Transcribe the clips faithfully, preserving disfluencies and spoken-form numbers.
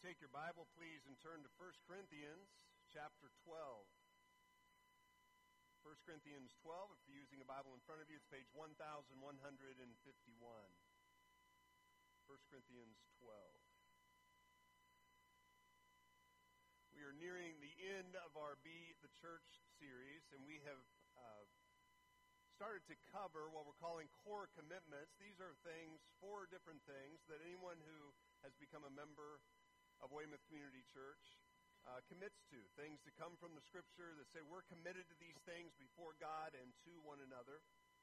Take your Bible, please, and turn to First Corinthians chapter twelve. First Corinthians twelve, if you're using a Bible in front of you, it's page one thousand one hundred fifty-one. First Corinthians twelve. We are nearing the end of our Be the Church series, and we have uh, started to cover what we're calling core commitments. These are things, four different things, that anyone who has become a member of Weymouth Community Church uh, commits to. Things that come from the Scripture that say we're committed to these things before God and to one another.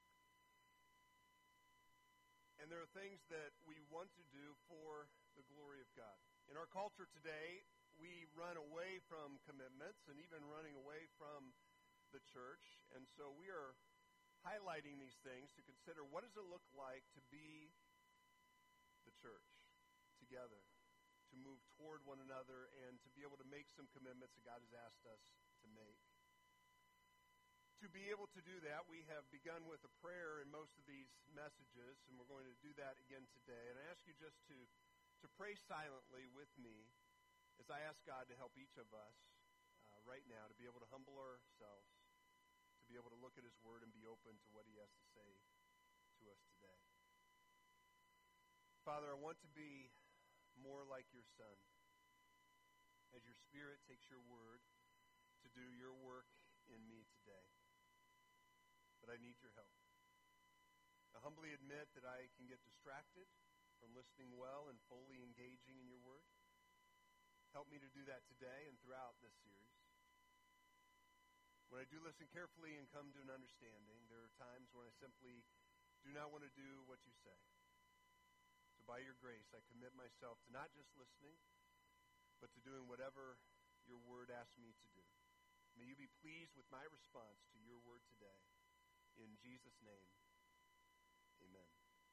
And there are things that we want to do for the glory of God. In our culture today, we run away from commitments and even running away from the church. And so we are highlighting these things to consider, what does it look like to be the church together, to move toward one another, and to be able to make some commitments that God has asked us to make. To be able to do that, we have begun with a prayer in most of these messages, and we're going to do that again today. And I ask you just to, to pray silently with me as I ask God to help each of us uh, right now to be able to humble ourselves, to be able to look at His Word and be open to what He has to say to us today. Father, I want to be more like your Son, as your Spirit takes your word to do your work in me today. But I need your help. I humbly admit that I can get distracted from listening well and fully engaging in your word. Help me to do that today and throughout this series. When I do listen carefully and come to an understanding, there are times when I simply do not want to do what you say. By your grace, I commit myself to not just listening, but to doing whatever your word asks me to do. May you be pleased with my response to your word today. In Jesus' name, amen.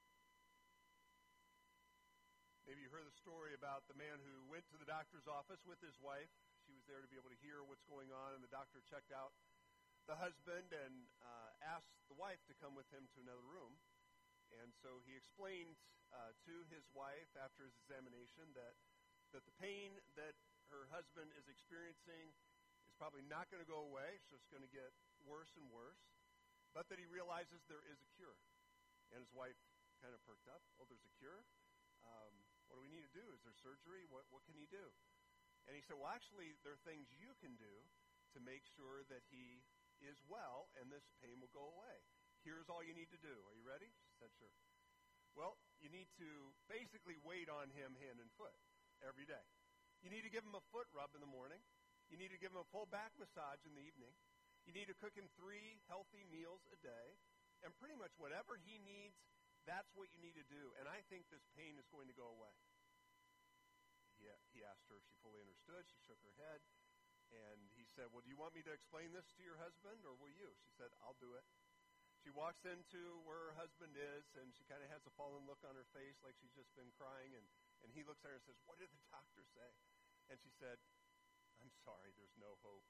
Maybe you heard the story about the man who went to the doctor's office with his wife. She was there to be able to hear what's going on, and the doctor checked out the husband and uh, asked the wife to come with him to another room. And so he explained uh, to his wife after his examination that, that the pain that her husband is experiencing is probably not going to go away, so it's going to get worse and worse, but that he realizes there is a cure. And his wife kind of perked up. Oh, there's a cure? Um, what do we need to do? Is there surgery? What, what can he do? And he said, well, actually, there are things you can do to make sure that he is well and this pain will go away. Here's all you need to do. Are you ready? She said, sure. Well, you need to basically wait on him hand and foot every day. You need to give him a foot rub in the morning. You need to give him a full back massage in the evening. You need to cook him three healthy meals a day. And pretty much whatever he needs, that's what you need to do. And I think this pain is going to go away. He, he asked her if she fully understood. She shook her head. And he said, well, do you want me to explain this to your husband, or will you? She said, I'll do it. She walks into where her husband is, and she kind of has a fallen look on her face like she's just been crying, and, and he looks at her and says, what did the doctor say? And she said, I'm sorry, there's no hope.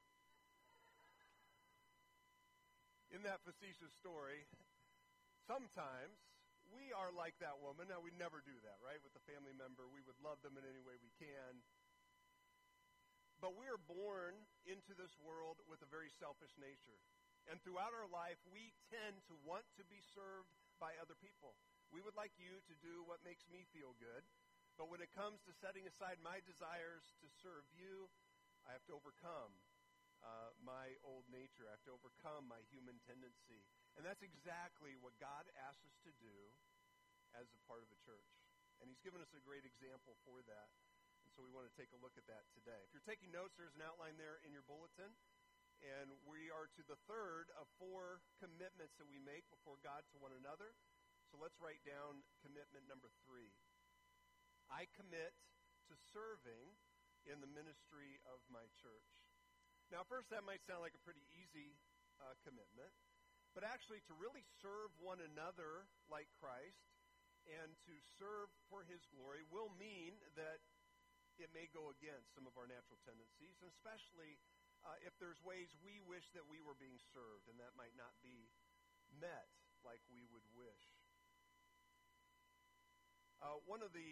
In that facetious story, sometimes we are like that woman. Now, we never do that, right? With a family member, we would love them in any way we can. But we are born into this world with a very selfish nature. And throughout our life, we tend to want to be served by other people. We would like you to do what makes me feel good. But when it comes to setting aside my desires to serve you, I have to overcome uh, my old nature. I have to overcome my human tendency. And that's exactly what God asks us to do as a part of a church. And He's given us a great example for that. And so we want to take a look at that today. If you're taking notes, there's an outline there in your bulletin. And we are to the third of four commitments that we make before God to one another. So let's write down commitment number three. I commit to serving in the ministry of my church. Now, first, that might sound like a pretty easy uh, commitment. But actually, to really serve one another like Christ and to serve for His glory will mean that it may go against some of our natural tendencies, and especially Uh, if there's ways we wish that we were being served, and that might not be met like we would wish. Uh, one of the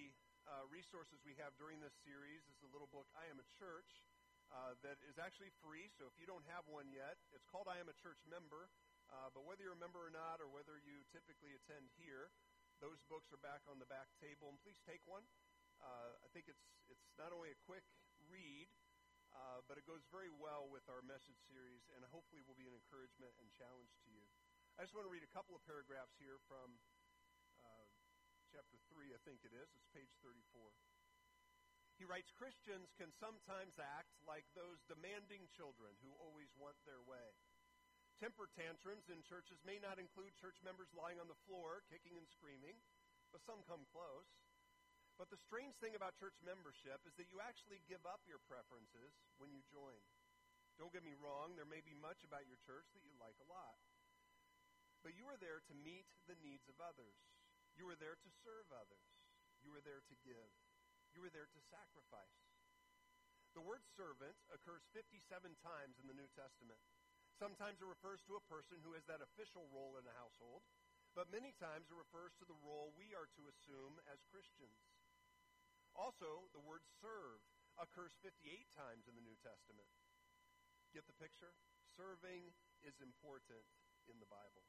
uh, resources we have during this series is the little book, I Am a Church, uh, that is actually free. So if you don't have one yet, it's called I Am a Church Member. Uh, but whether you're a member or not, or whether you typically attend here, those books are back on the back table. And please take one. Uh, I think it's it's not only a quick read, uh, but it goes very well with our message series, and hopefully will be an encouragement and challenge to you. I just want to read a couple of paragraphs here from uh, chapter three, I think it is. It's page thirty-four. He writes, Christians can sometimes act like those demanding children who always want their way. Temper tantrums in churches may not include church members lying on the floor, kicking and screaming, but some come close. But the strange thing about church membership is that you actually give up your preferences when you join. Don't get me wrong, there may be much about your church that you like a lot. But you are there to meet the needs of others. You are there to serve others. You are there to give. You are there to sacrifice. The word servant occurs fifty-seven times in the New Testament. Sometimes it refers to a person who has that official role in a household, but many times it refers to the role we are to assume as Christians. Also, the word serve occurs fifty-eight times in the New Testament. Get the picture? Serving is important in the Bible.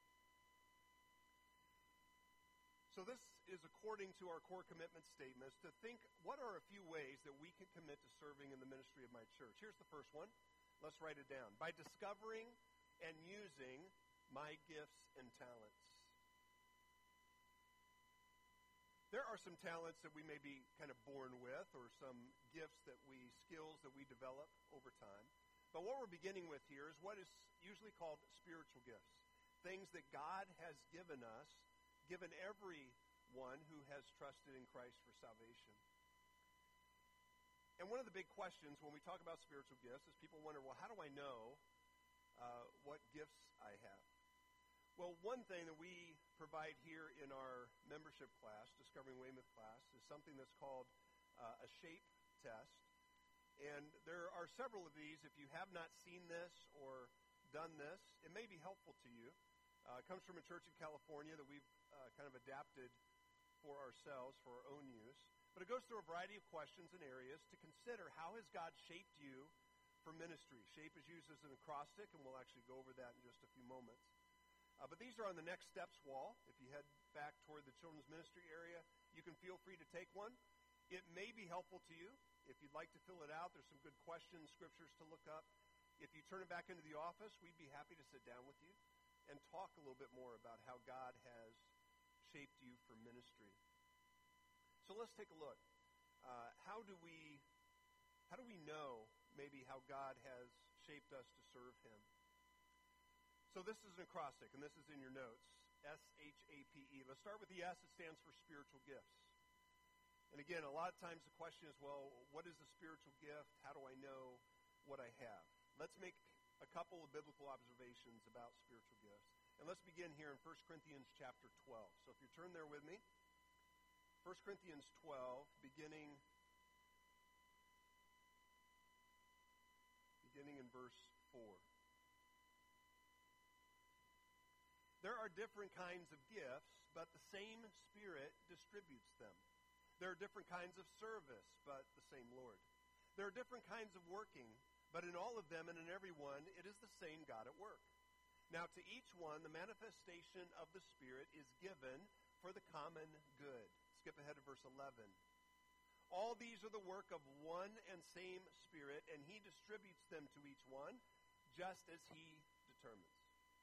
So this is according to our core commitment statements to think, what are a few ways that we can commit to serving in the ministry of my church? Here's the first one. Let's write it down. By discovering and using my gifts and talents. There are some talents that we may be kind of born with, or some gifts that we, skills that we develop over time. But what we're beginning with here is what is usually called spiritual gifts. Things that God has given us, given everyone who has trusted in Christ for salvation. And one of the big questions when we talk about spiritual gifts is people wonder, well, how do I know uh, what gifts I have? Well, one thing that we provide here in our membership class, Discovering Weymouth class, is something that's called uh, a SHAPE test. And there are several of these. If you have not seen this or done this, it may be helpful to you. Uh, it comes from a church in California that we've uh, kind of adapted for ourselves, for our own use. But it goes through a variety of questions and areas to consider how has God shaped you for ministry. SHAPE is used as an acrostic, and we'll actually go over that in just a few moments. Uh, but these are on the Next Steps wall. If you head back toward the children's ministry area, you can feel free to take one. It may be helpful to you. If you'd like to fill it out, there's some good questions, scriptures to look up. If you turn it back into the office, we'd be happy to sit down with you and talk a little bit more about how God has shaped you for ministry. So let's take a look. Uh, how do we how do we know maybe how God has shaped us to serve him? So this is an acrostic, and this is in your notes. S H A P E. Let's start with the S. It stands for spiritual gifts. And again, a lot of times the question is, well, what is a spiritual gift? How do I know what I have? Let's make a couple of biblical observations about spiritual gifts. And let's begin here in First Corinthians chapter twelve. So if you turn there with me, First Corinthians twelve, beginning, beginning in verse four. There are different kinds of gifts, but the same Spirit distributes them. There are different kinds of service, but the same Lord. There are different kinds of working, but in all of them and in every one, it is the same God at work. Now to each one, the manifestation of the Spirit is given for the common good. Skip ahead to verse eleven. All these are the work of one and same Spirit, and he distributes them to each one, just as he determines.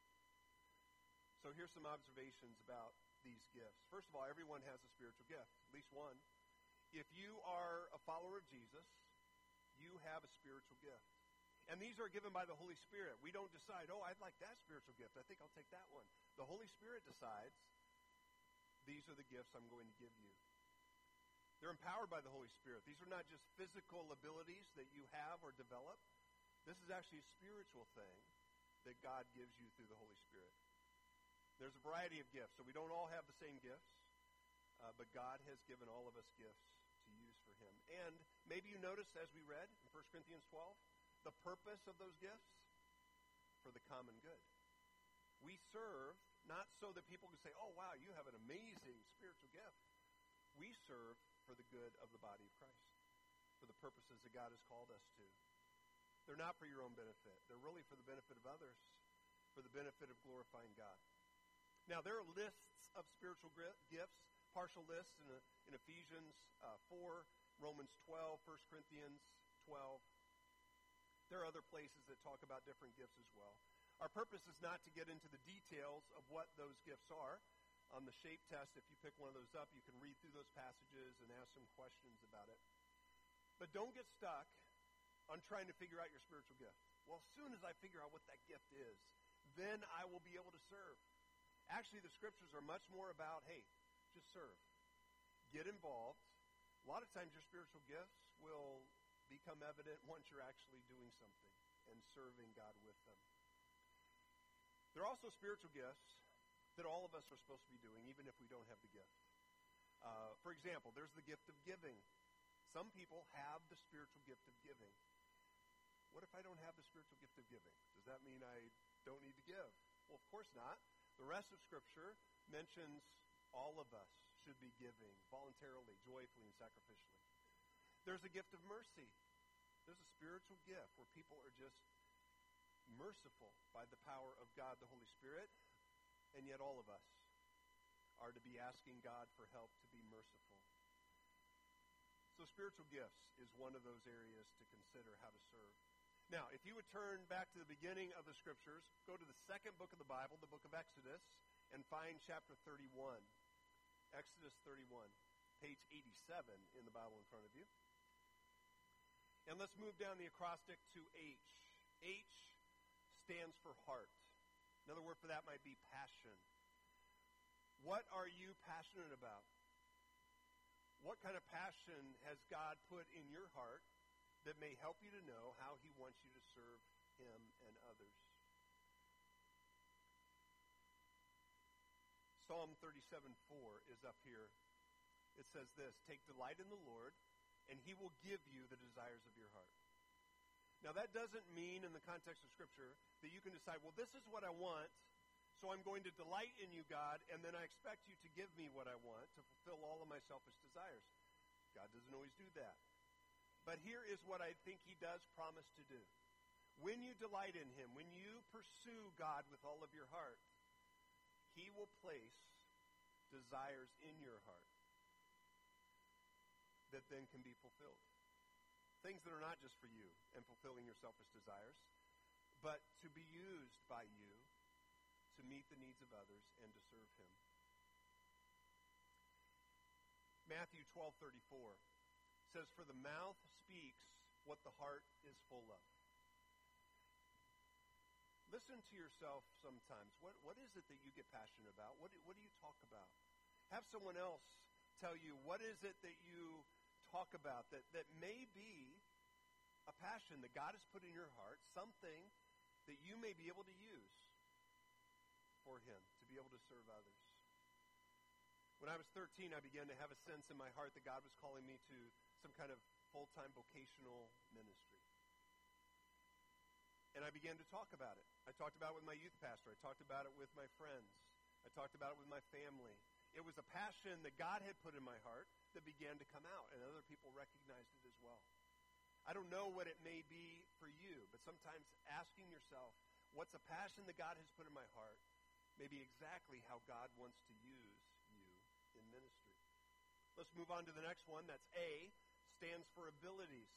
So here's some observations about these gifts. First of all, everyone has a spiritual gift, at least one. If you are a follower of Jesus, you have a spiritual gift. And these are given by the Holy Spirit. We don't decide, oh, I'd like that spiritual gift. I think I'll take that one. The Holy Spirit decides, these are the gifts I'm going to give you. They're empowered by the Holy Spirit. These are not just physical abilities that you have or develop. This is actually a spiritual thing that God gives you through the Holy Spirit. There's a variety of gifts, so we don't all have the same gifts, uh, but God has given all of us gifts to use for him. And maybe you noticed, as we read in First Corinthians twelve, the purpose of those gifts? For the common good. We serve not so that people can say, oh, wow, you have an amazing spiritual gift. We serve for the good of the body of Christ, for the purposes that God has called us to. They're not for your own benefit. They're really for the benefit of others, for the benefit of glorifying God. Now, there are lists of spiritual gifts, partial lists in, in Ephesians uh, four, Romans twelve, First Corinthians twelve. There are other places that talk about different gifts as well. Our purpose is not to get into the details of what those gifts are. On the shape test, if you pick one of those up, you can read through those passages and ask some questions about it. But don't get stuck on trying to figure out your spiritual gift. Well, as soon as I figure out what that gift is, then I will be able to serve. Actually, the scriptures are much more about, hey, just serve. Get involved. A lot of times your spiritual gifts will become evident once you're actually doing something and serving God with them. There are also spiritual gifts that all of us are supposed to be doing, even if we don't have the gift. Uh, for example, there's the gift of giving. Some people have the spiritual gift of giving. What if I don't have the spiritual gift of giving? Does that mean I don't need to give? Well, of course not. The rest of Scripture mentions all of us should be giving voluntarily, joyfully, and sacrificially. There's a gift of mercy. There's a spiritual gift where people are just merciful by the power of God, the Holy Spirit, and yet all of us are to be asking God for help to be merciful. So spiritual gifts is one of those areas to consider how to serve. Now, if you would turn back to the beginning of the Scriptures, go to the second book of the Bible, the book of Exodus, and find chapter thirty-one. Exodus thirty-one, page eighty-seven in the Bible in front of you. And let's move down the acrostic to H. H stands for heart. Another word for that might be passion. What are you passionate about? What kind of passion has God put in your heart that may help you to know how he wants you to serve him and others? Psalm thirty-seven four is up here. It says this, "Take delight in the Lord, and he will give you the desires of your heart." Now, that doesn't mean in the context of Scripture that you can decide, well, this is what I want, so I'm going to delight in you, God, and then I expect you to give me what I want to fulfill all of my selfish desires. God doesn't always do that. But here is what I think he does promise to do. When you delight in him, when you pursue God with all of your heart, he will place desires in your heart that then can be fulfilled. Things that are not just for you and fulfilling your selfish desires, but to be used by you to meet the needs of others and to serve him. Matthew twelve thirty-four says, "For the mouth speaks what the heart is full of." Listen to yourself sometimes. What, what is it that you get passionate about? What, what do you talk about? Have someone else tell you, what is it that you talk about that, that may be a passion that God has put in your heart, something that you may be able to use for him, to be able to serve others. When I was thirteen, I began to have a sense in my heart that God was calling me to some kind of full-time vocational ministry. And I began to talk about it. I talked about it with my youth pastor. I talked about it with my friends. I talked about it with my family. It was a passion that God had put in my heart that began to come out, and other people recognized it as well. I don't know what it may be for you, but sometimes asking yourself, what's a passion that God has put in my heart, may be exactly how God wants to use you in ministry. Let's move on to the next one. That's A, stands for abilities.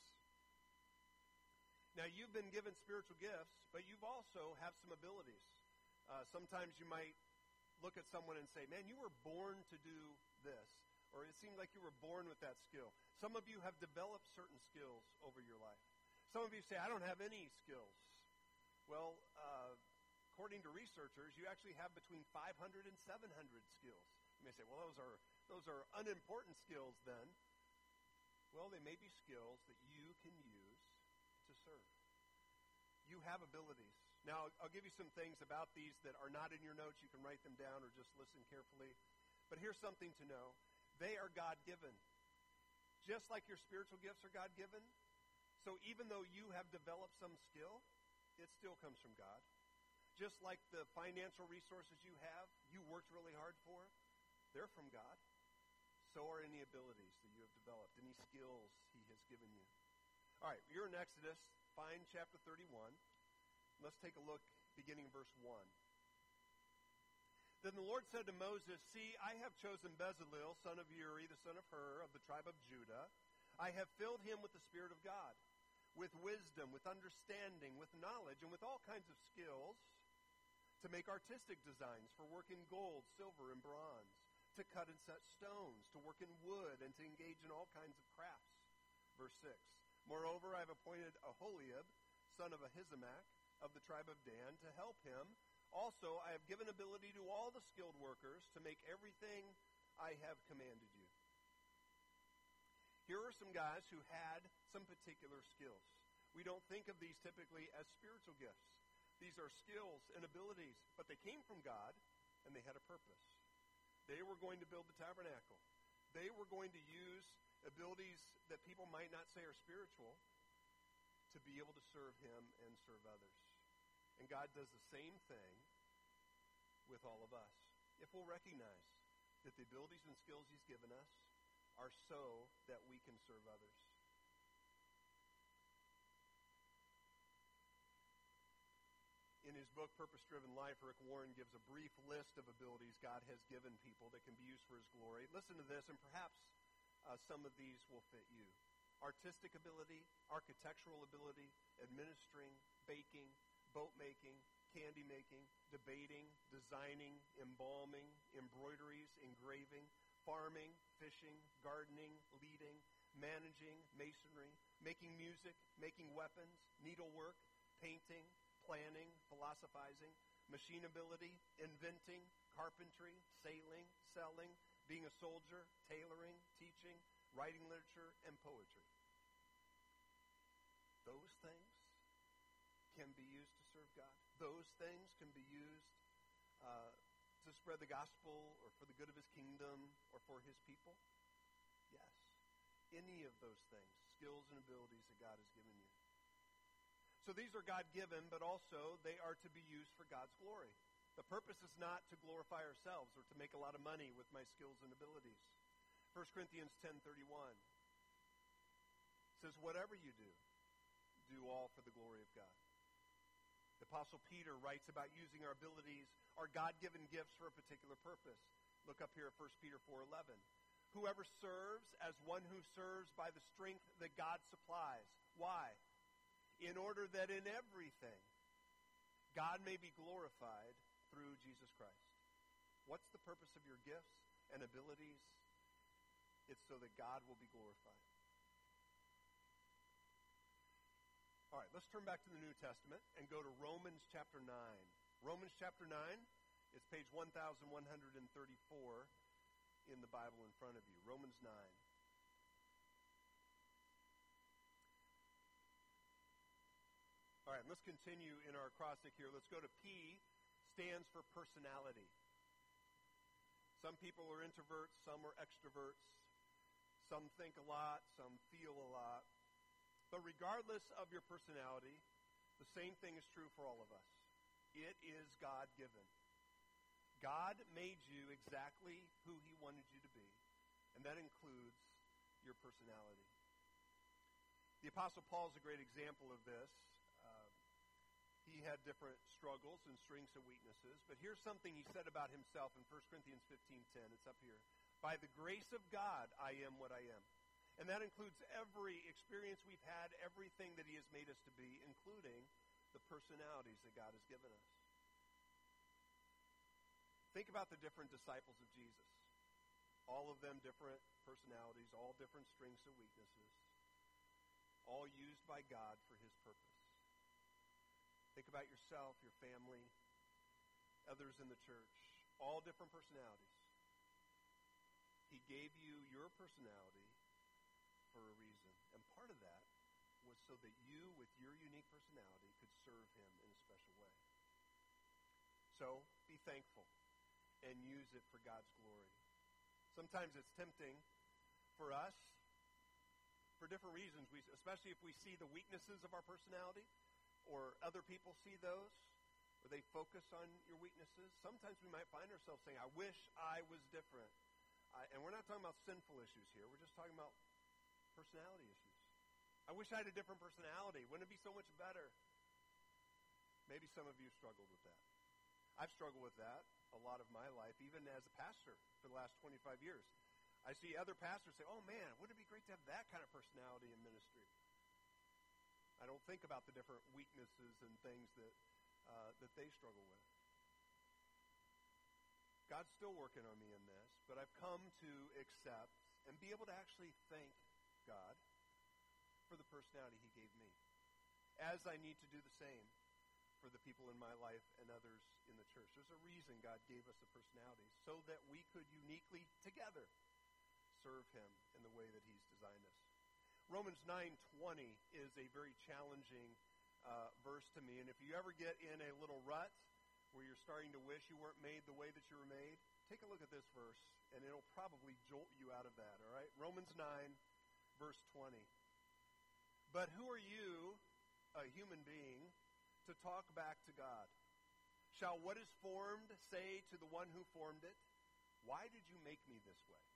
Now, you've been given spiritual gifts, but you've also have some abilities. Uh, sometimes you might look at someone and say, man, you were born to do this. Or it seemed like you were born with that skill. Some of you have developed certain skills over your life. Some of you say, I don't have any skills. Well, uh, according to researchers, you actually have between five hundred and seven hundred skills. You may say, well, those are those are unimportant skills then. Well, they may be skills that you can use to serve. You have abilities. Now, I'll give you some things about these that are not in your notes. You can write them down or just listen carefully. But here's something to know. They are God-given. Just like your spiritual gifts are God-given. So even though you have developed some skill, it still comes from God. Just like the financial resources you have, you worked really hard for, they're from God. So are any abilities that you have developed, any skills he has given you. All right, you're in Exodus. Find chapter thirty-one. Let's take a look beginning verse one. Then the Lord said to Moses, "See, I have chosen Bezalel, son of Uri, the son of Hur, of the tribe of Judah. I have filled him with the Spirit of God, with wisdom, with understanding, with knowledge, and with all kinds of skills, to make artistic designs for work in gold, silver, and bronze, to cut and set stones, to work in wood, and to engage in all kinds of crafts." Verse six. "Moreover, I have appointed Aholiab, son of Ahisamach, of the tribe of Dan, to help him. Also, I have given ability to all the skilled workers to make everything I have commanded you." Here are some guys who had some particular skills. We don't think of these typically as spiritual gifts. These are skills and abilities, but they came from God, and they had a purpose. They were going to build the tabernacle. They were going to use abilities that people might not say are spiritual to be able to serve him and serve others. And God does the same thing with all of us. If we'll recognize that the abilities and skills he's given us are so that we can serve others. In his book, Purpose-Driven Life, Rick Warren gives a brief list of abilities God has given people that can be used for his glory. Listen to this, and perhaps uh, some of these will fit you. Artistic ability, architectural ability, administering, baking, boat making, candy making, debating, designing, embalming, embroideries, engraving, farming, fishing, gardening, leading, managing, masonry, making music, making weapons, needlework, painting, planning, philosophizing, machine ability, inventing, carpentry, sailing, selling, being a soldier, tailoring, teaching, writing literature, and poetry. Those things can be used to serve God. Those things can be used uh, to spread the gospel or for the good of his kingdom or for his people. Yes. Any of those things, skills and abilities that God has given you. So these are God-given, but also they are to be used for God's glory. The purpose is not to glorify ourselves or to make a lot of money with my skills and abilities. First Corinthians ten thirty-one says, "Whatever you do, do all for the glory of God." The Apostle Peter writes about using our abilities, our God-given gifts for a particular purpose. Look up here at First Peter four eleven. "Whoever serves as one who serves by the strength that God supplies." Why? "In order that in everything God may be glorified through Jesus Christ." What's the purpose of your gifts and abilities? It's so that God will be glorified. All right, let's turn back to the New Testament and go to Romans chapter nine. Romans chapter nine is page one thousand one hundred thirty-four in the Bible in front of you. Romans nine. All right, let's continue in our acrostic here. Let's go to P, stands for personality. Some people are introverts, some are extroverts. Some think a lot, some feel a lot. But regardless of your personality, the same thing is true for all of us. It is God-given. God made you exactly who he wanted you to be, and that includes your personality. The Apostle Paul is a great example of this. Uh, he had different struggles and strengths and weaknesses, but here's something he said about himself in First Corinthians fifteen ten. It's up here. "By the grace of God, I am what I am." And that includes every experience we've had, everything that he has made us to be, including the personalities that God has given us. Think about the different disciples of Jesus. All of them different personalities, all different strengths and weaknesses, all used by God for his purpose. Think about yourself, your family, others in the church, all different personalities. He gave you your personality for a reason. And part of that was so that you, with your unique personality, could serve him in a special way. So, be thankful and use it for God's glory. Sometimes it's tempting for us, for different reasons, we, especially if we see the weaknesses of our personality, or other people see those, or they focus on your weaknesses. Sometimes we might find ourselves saying, "I wish I was different. I, and we're not talking about sinful issues here. We're just talking about personality issues. I wish I had a different personality. Wouldn't it be so much better? Maybe some of you struggled with that. I've struggled with that a lot of my life, even as a pastor for the last twenty-five years. I see other pastors say, oh man, wouldn't it be great to have that kind of personality in ministry? I don't think about the different weaknesses and things that uh, that they struggle with. God's still working on me in this, but I've come to accept and be able to actually thank God for the personality he gave me, as I need to do the same for the people in my life and others in the church. There's a reason God gave us a personality, so that we could uniquely together serve him in the way that he's designed us. Romans nine twenty is a very challenging uh, verse to me, and if you ever get in a little rut where you're starting to wish you weren't made the way that you were made, take a look at this verse, and it'll probably jolt you out of that, all right? Romans nine, verse twenty. But who are you, a human being, to talk back to God? Shall what is formed say to the one who formed it, why did you make me this way?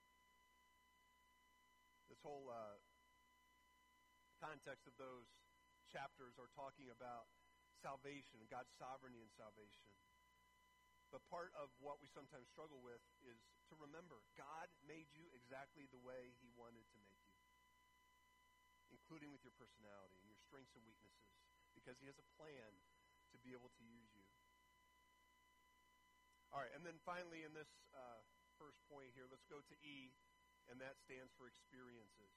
This whole uh, context of those chapters are talking about salvation, God's sovereignty in salvation. But part of what we sometimes struggle with is to remember, God made you exactly the way he wanted to make you, including with your personality and your strengths and weaknesses, because he has a plan to be able to use you. All right, and then finally in this uh, first point here, let's go to E, and that stands for experiences.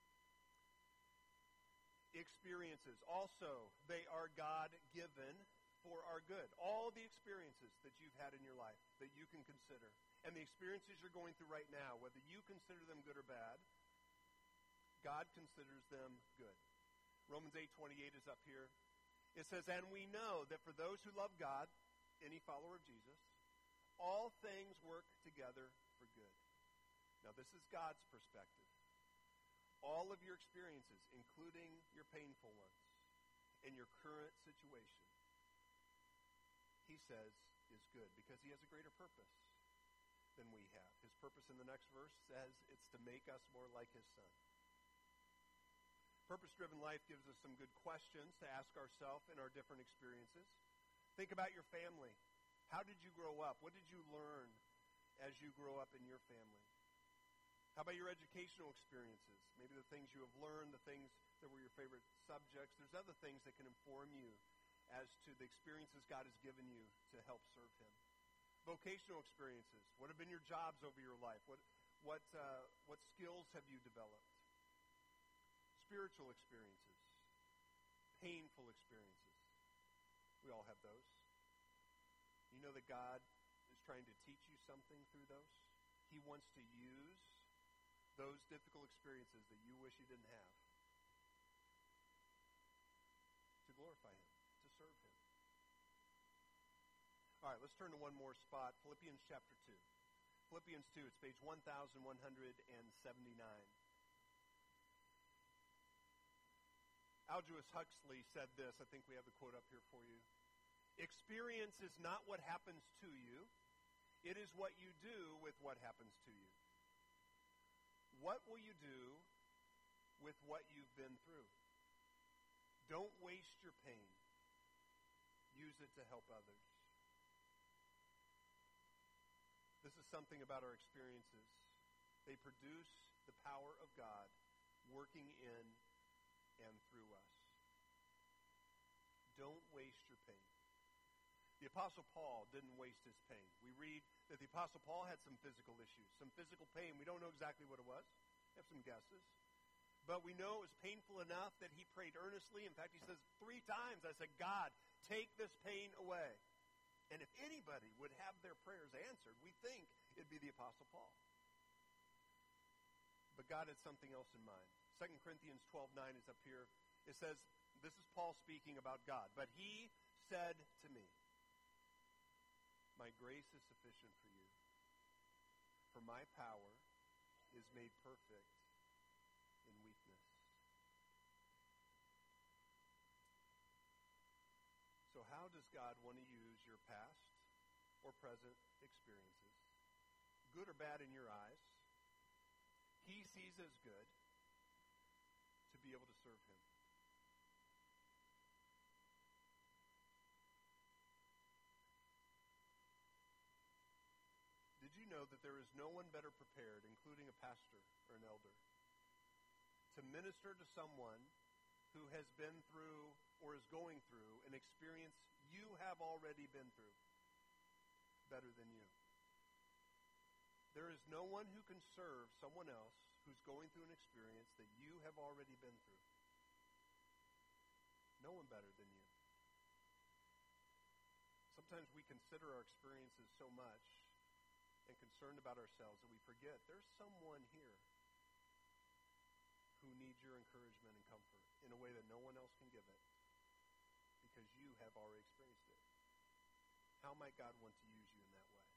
Experiences. Also, they are God-given for our good. All the experiences that you've had in your life that you can consider, and the experiences you're going through right now, whether you consider them good or bad, God considers them good. Romans eight twenty-eight is up here. It says, and we know that for those who love God, any follower of Jesus, all things work together for good. Now, this is God's perspective. All of your experiences, including your painful ones, and your current situation, he says is good, because he has a greater purpose than we have. His purpose in the next verse says it's to make us more like his son. Purpose-driven life gives us some good questions to ask ourselves in our different experiences. Think about your family. How did you grow up? What did you learn as you grow up in your family? How about your educational experiences? Maybe the things you have learned, the things that were your favorite subjects. There's other things that can inform you as to the experiences God has given you to help serve him. Vocational experiences. What have been your jobs over your life? What, what, uh, what skills have you developed? Spiritual experiences. Painful experiences. We all have those. You know that God is trying to teach you something through those? He wants to use those difficult experiences that you wish you didn't have to glorify him, to serve him. All right, let's turn to one more spot, Philippians chapter two. Philippians two, it's page one thousand one hundred seventy-nine. Aldous Huxley said this, I think we have the quote up here for you. Experience is not what happens to you, it is what you do with what happens to you. What will you do with what you've been through? Don't waste your pain. Use it to help others. This is something about our experiences. They produce the power of God working in and through us. Don't waste your pain. The Apostle Paul didn't waste his pain. We read that the Apostle Paul had some physical issues, some physical pain. We don't know exactly what it was. We have some guesses. But we know it was painful enough that he prayed earnestly. In fact, he says three times, I said, God, take this pain away. And if anybody would have their prayers answered, we think it'd be the Apostle Paul. But God had something else in mind. Second Corinthians twelve nine is up here. It says, this is Paul speaking about God. But he said to me, my grace is sufficient for you, for my power is made perfect in weakness. So how does God want to use your past or present experiences, good or bad in your eyes, he sees as good to be able to serve him. Did you know that there is no one better prepared, including a pastor or an elder, to minister to someone who has been through or is going through an experience you have already been through better than you? There is no one who can serve someone else who's going through an experience that you have already been through. No one better than you. Sometimes we consider our experiences so much and concerned about ourselves that we forget there's someone here who needs your encouragement and comfort in a way that no one else can give it because you have already experienced it. How might God want to use you in that way?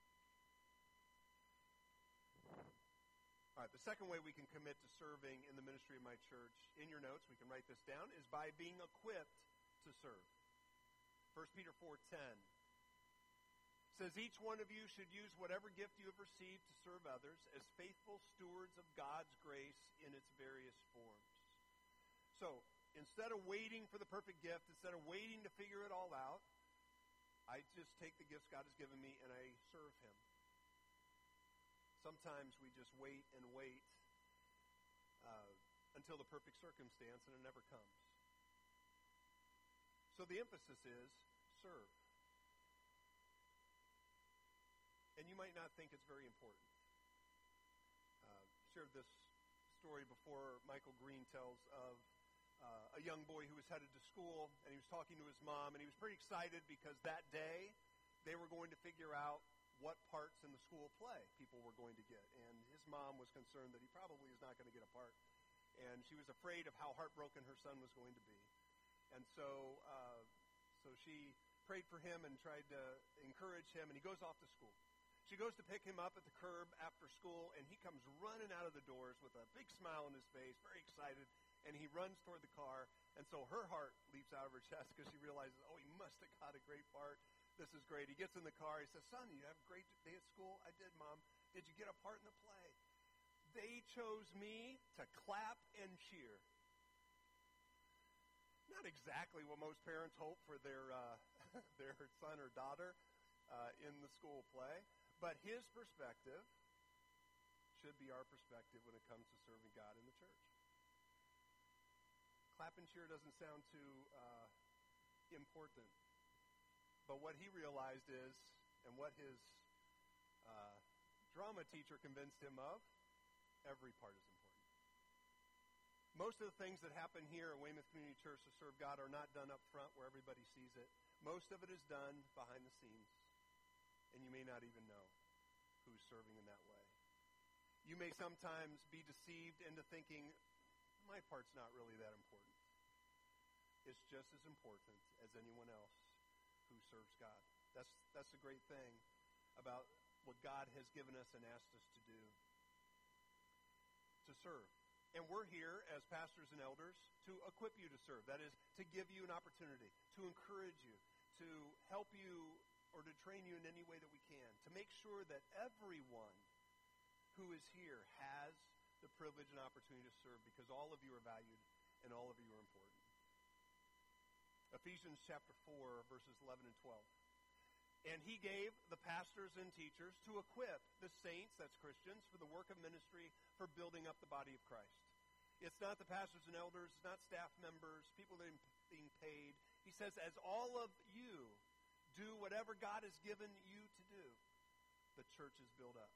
All right, the second way we can commit to serving in the ministry of my church, in your notes, we can write this down, is by being equipped to serve. First Peter four ten says, each one of you should use whatever gift you have received to serve others as faithful stewards of God's grace in its various forms. So, instead of waiting for the perfect gift, instead of waiting to figure it all out, I just take the gifts God has given me and I serve him. Sometimes we just wait and wait uh, until the perfect circumstance, and it never comes. So the emphasis is serve. And you might not think it's very important. Uh, shared this story before. Michael Green tells of uh, a young boy who was headed to school, and he was talking to his mom, and he was pretty excited because that day they were going to figure out what parts in the school play people were going to get. And his mom was concerned that he probably is not going to get a part. And she was afraid of how heartbroken her son was going to be. And so, uh, so she prayed for him and tried to encourage him, and he goes off to school. She goes to pick him up at the curb after school, and he comes running out of the doors with a big smile on his face, very excited, and he runs toward the car. And so her heart leaps out of her chest because she realizes, oh, he must have got a great part. This is great. He gets in the car. He says, son, you have a great day at school? I did, Mom. Did you get a part in the play? They chose me to clap and cheer. Not exactly what most parents hope for their uh, their son or daughter uh, in the school play. But his perspective should be our perspective when it comes to serving God in the church. Clap and cheer doesn't sound too uh, important. But what he realized is, and what his uh, drama teacher convinced him of, every part is important. Most of the things that happen here at Weymouth Community Church to serve God are not done up front where everybody sees it. Most of it is done behind the scenes. And you may not even know who's serving in that way. You may sometimes be deceived into thinking, my part's not really that important. It's just as important as anyone else who serves God. That's, that's the great thing about what God has given us and asked us to do. To serve. And we're here as pastors and elders to equip you to serve. That is, to give you an opportunity, to encourage you, to help you or to train you in any way that we can, to make sure that everyone who is here has the privilege and opportunity to serve because all of you are valued and all of you are important. Ephesians chapter four, verses eleven and twelve. And he gave the pastors and teachers to equip the saints, that's Christians, for the work of ministry, for building up the body of Christ. It's not the pastors and elders, it's not staff members, people that are being paid. He says, as all of you do whatever God has given you to do, the church is built up.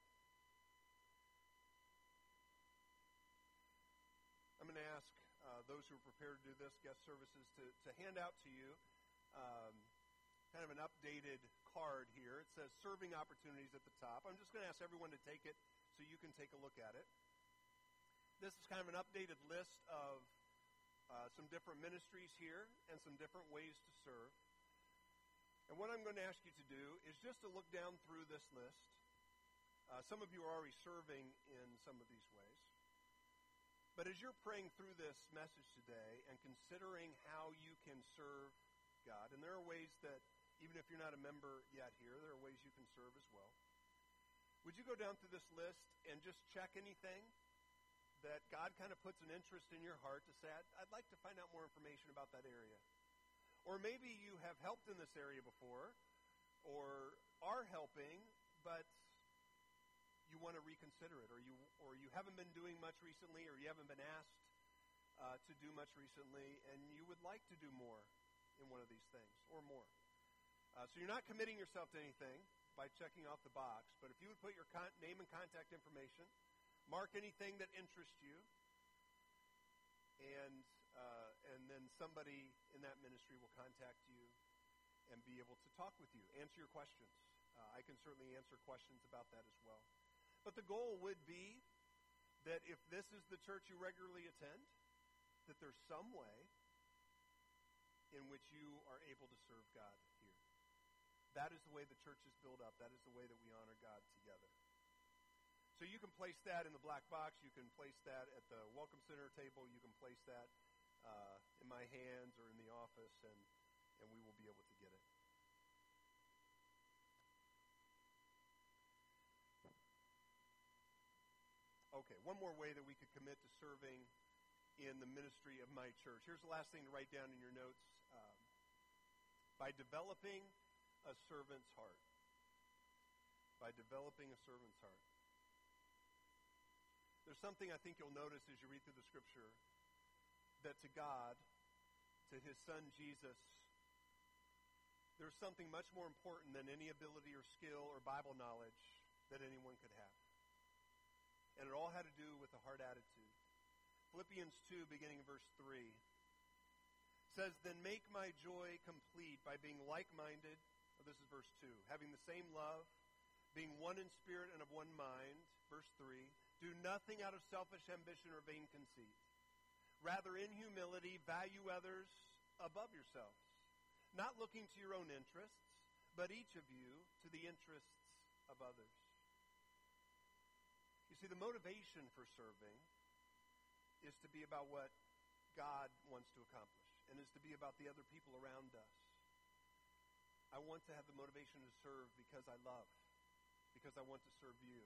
I'm going to ask uh, those who are prepared to do this, guest services, to, to hand out to you um, kind of an updated card here. It says serving opportunities at the top. I'm just going to ask everyone to take it so you can take a look at it. This is kind of an updated list of uh, some different ministries here and some different ways to serve. And what I'm going to ask you to do is just to look down through this list. Uh, some of you are already serving in some of these ways. But as you're praying through this message today and considering how you can serve God, and there are ways that, even if you're not a member yet here, there are ways you can serve as well. Would you go down through this list and just check anything that God kind of puts an interest in your heart to say, I'd, I'd like to find out more information about that area. Or maybe you have helped in this area before, or are helping, but you want to reconsider it, or you or you haven't been doing much recently, or you haven't been asked uh, to do much recently, and you would like to do more in one of these things, or more. Uh, so you're not committing yourself to anything by checking off the box, but if you would put your con- name and contact information, mark anything that interests you, and uh, and then somebody in that ministry will contact you and be able to talk with you, answer your questions. Uh, I can certainly answer questions about that as well. But the goal would be that if this is the church you regularly attend, that there's some way in which you are able to serve God here. That is the way the church is built up. That is the way that we honor God together. So you can place that in the black box. You can place that at the Welcome Center table. You can place that uh, in my hands or in the office, and, and we will be able to get it. Okay, one more way that we could commit to serving in the ministry of my church. Here's the last thing to write down in your notes. Um, by developing a servant's heart. By developing a servant's heart. There's something I think you'll notice as you read through the Scripture, that to God, to His Son Jesus, there's something much more important than any ability or skill or Bible knowledge that anyone could have. And it all had to do with the heart attitude. Philippians two, beginning in verse three, says, Then make my joy complete by being like-minded. Oh, this is verse two. Having the same love, being one in spirit and of one mind. Verse three. Do nothing out of selfish ambition or vain conceit. Rather, in humility, value others above yourselves, not looking to your own interests, but each of you to the interests of others. You see, the motivation for serving is to be about what God wants to accomplish, and is to be about the other people around us. I want to have the motivation to serve because I love, because I want to serve you.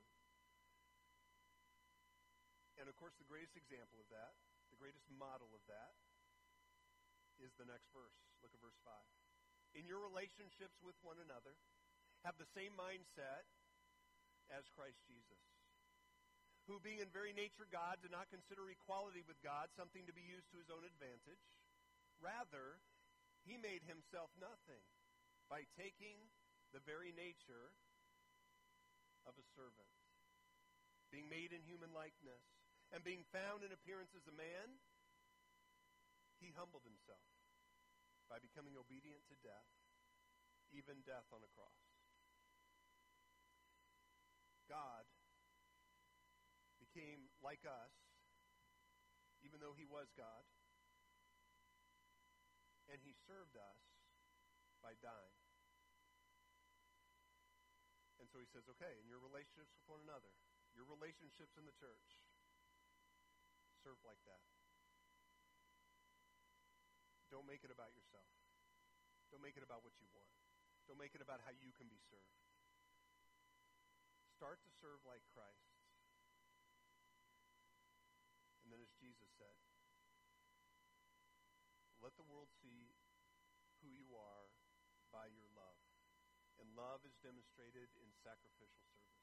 And of course, the greatest example of that, the greatest model of that, is the next verse. Look at verse five. In your relationships with one another, have the same mindset as Christ Jesus, who being in very nature God, did not consider equality with God something to be used to his own advantage. Rather, he made himself nothing by taking the very nature of a servant. Being made in human likeness, and being found in appearance as a man, he humbled himself by becoming obedient to death, even death on a cross. God became like us, even though he was God, and he served us by dying. And so he says, okay, in your relationships with one another, your relationships in the church, serve like that. Don't make it about yourself. Don't make it about what you want. Don't make it about how you can be served. Start to serve like Christ. And then as Jesus said, let the world see who you are by your love. And love is demonstrated in sacrificial service.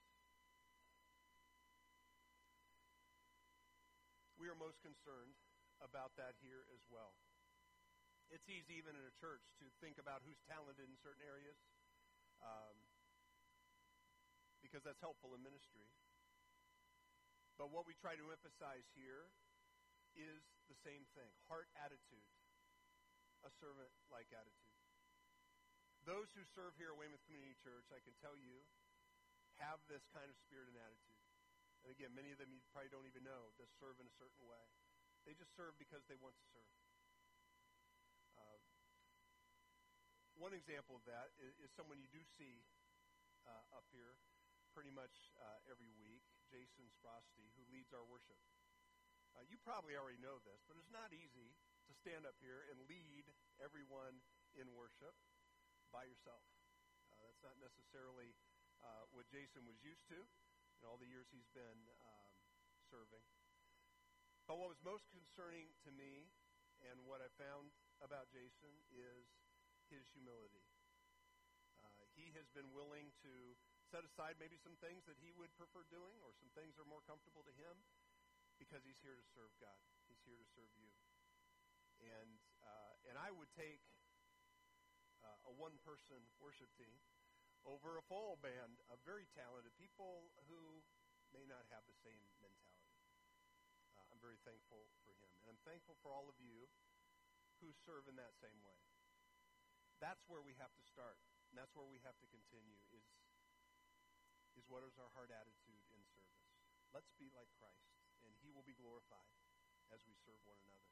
We are most concerned about that here as well. It's easy even in a church to think about who's talented in certain areas, um, because that's helpful in ministry. But what we try to emphasize here is the same thing, heart attitude, a servant-like attitude. Those who serve here at Weymouth Community Church, I can tell you, have this kind of spirit and attitude. And again, many of them you probably don't even know to serve in a certain way. They just serve because they want to serve. Uh, one example of that is, is someone you do see uh, up here pretty much uh, every week, Jason Sprosty, who leads our worship. Uh, you probably already know this, but it's not easy to stand up here and lead everyone in worship by yourself. Uh, that's not necessarily uh, what Jason was used to in all the years he's been um, serving. But what was most concerning to me and what I found about Jason is his humility. Uh, he has been willing to set aside maybe some things that he would prefer doing or some things that are more comfortable to him because he's here to serve God. He's here to serve you. And uh, and I would take uh, a one-person worship team over a full band of very talented people who may not have the same mentality. Uh, I'm very thankful for him. And I'm thankful for all of you who serve in that same way. That's where we have to start. And that's where we have to continue is, is what is our heart attitude in service. Let's be like Christ, and he will be glorified as we serve one another.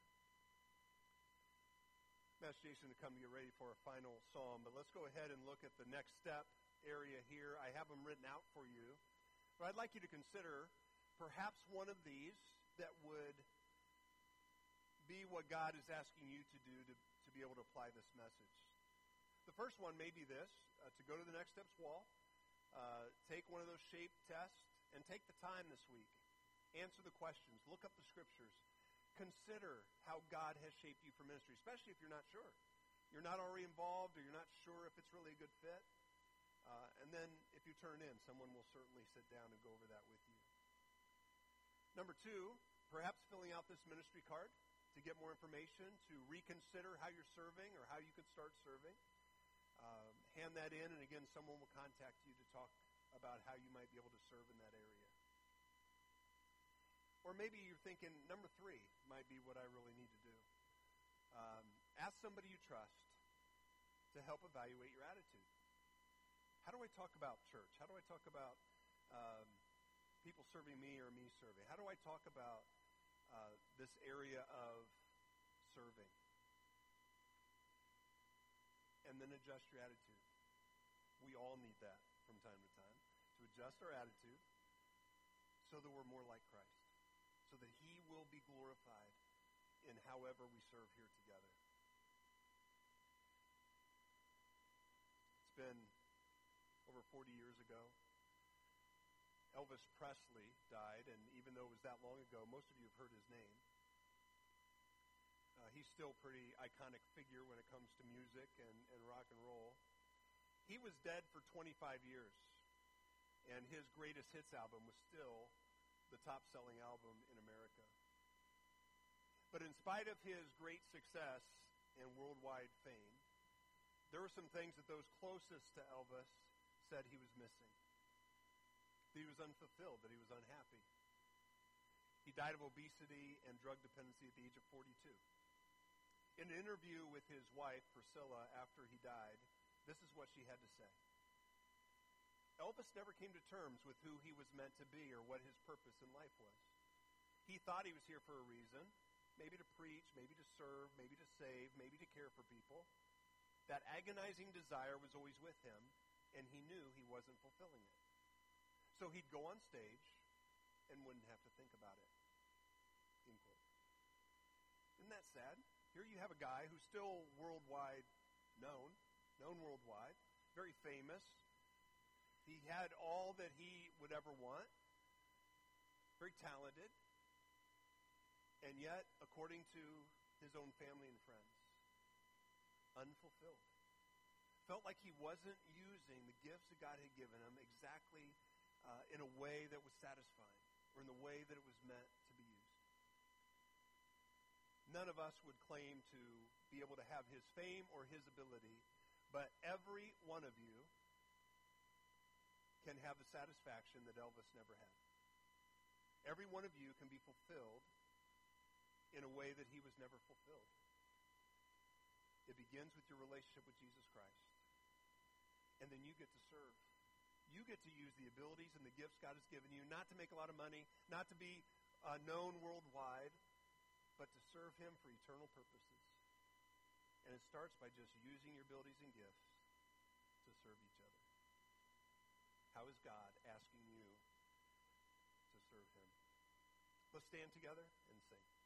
I'm ask Jason to come to get ready for a final psalm, but let's go ahead and look at the next step area here. I have them written out for you. But I'd like you to consider perhaps one of these that would be what God is asking you to do to, to be able to apply this message. The first one may be this, uh, to go to the Next Steps wall, uh, take one of those shape tests, and take the time this week. Answer the questions. Look up the scriptures. Consider how God has shaped you for ministry, especially if you're not sure. You're not already involved or you're not sure if it's really a good fit. Uh, and then if you turn in, someone will certainly sit down and go over that with you. Number two, perhaps filling out this ministry card to get more information, to reconsider how you're serving or how you could start serving. Um, hand that in, and again, someone will contact you to talk about how you might be able to serve in that area. Or maybe you're thinking, number three might be what I really need to do. Um, ask somebody you trust to help evaluate your attitude. How do I talk about church? How do I talk about um, people serving me or me serving? How do I talk about uh, this area of serving? And then adjust your attitude. We all need that from time to time, to adjust our attitude so that we're more like Christ, so that he will be glorified in however we serve here together. It's been over forty years ago. Elvis Presley died, and even though it was that long ago, most of you have heard his name. Uh, he's still a pretty iconic figure when it comes to music and, and rock and roll. He was dead for twenty-five years, and his greatest hits album was still the top-selling album in America. But in spite of his great success and worldwide fame, there were some things that those closest to Elvis said he was missing. That he was unfulfilled, that he was unhappy. He died of obesity and drug dependency at the age of forty-two. In an interview with his wife, Priscilla, after he died, this is what she had to say. Elvis never came to terms with who he was meant to be or what his purpose in life was. He thought he was here for a reason, maybe to preach, maybe to serve, maybe to save, maybe to care for people. That agonizing desire was always with him, and he knew he wasn't fulfilling it. So he'd go on stage and wouldn't have to think about it. End quote. Isn't that sad? Here you have a guy who's still worldwide known, known worldwide, very famous. He had all that he would ever want, very talented, and yet, according to his own family and friends, unfulfilled. Felt like he wasn't using the gifts that God had given him exactly uh, in a way that was satisfying or in the way that it was meant to be used. None of us would claim to be able to have his fame or his ability, but every one of you can have the satisfaction that Elvis never had. Every one of you can be fulfilled in a way that he was never fulfilled. It begins with your relationship with Jesus Christ. And then you get to serve. You get to use the abilities and the gifts God has given you, not to make a lot of money, not to be uh, known worldwide, but to serve him for eternal purposes. And it starts by just using your abilities and gifts to serve each other. How is God asking you to serve him? Let's stand together and sing.